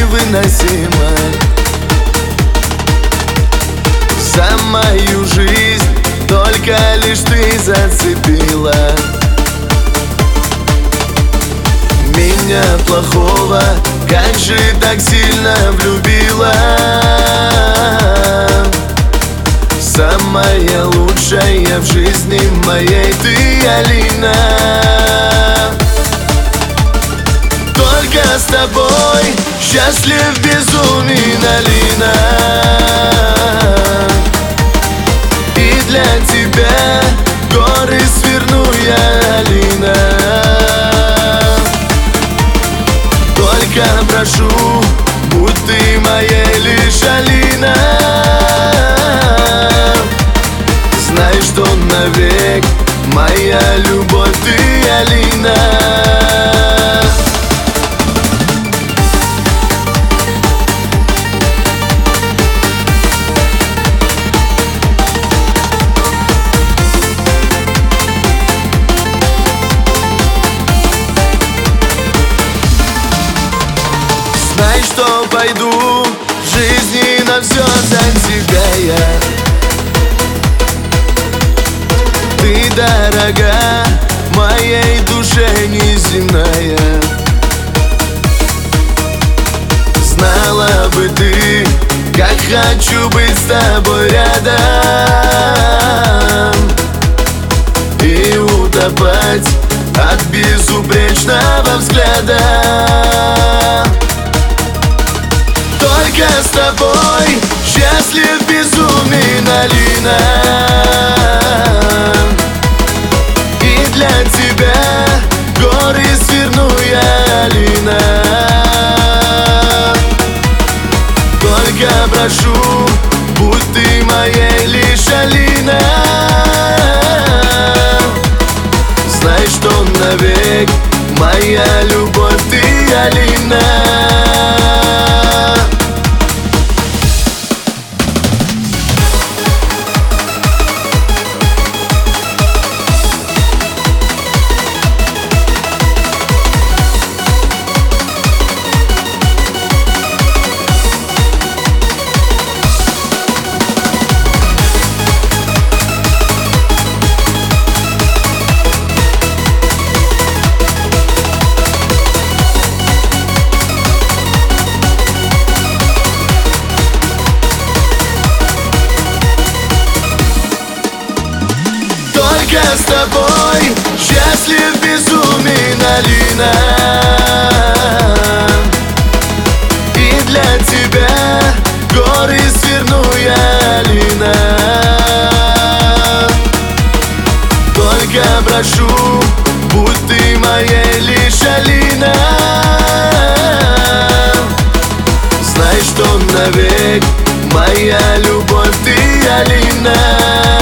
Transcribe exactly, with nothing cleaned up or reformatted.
невыносимо. За мою жизнь только лишь ты зацепила меня плохого, как же так сильно влюбила. Самая лучшая в жизни моей ты, Алина. Только с тобой счастлив безумен, Алина. И для тебя горы сверну я, Алина. Только прошу, будь ты моей лишь, Алина. Знай, что навек моя любовь ты, Алина. Знай, что пойду в жизни на все за тебя я. Ты дорога моей душе неземная. Знала бы ты, как хочу быть с тобой рядом и утопать от безупречного взгляда. Только с тобой счастлив безумен, Алина. И для тебя горы сверну я, Алина. Только прошу, будь ты моей лишь, Алина. Знай, что навек моя любовь ты, Алина. Только с тобой счастлив безумен, Алина. И для тебя горы сверну я, Алина. Только прошу, будь ты моей лишь, Алина. Знай, что навек моя любовь ты, Алина.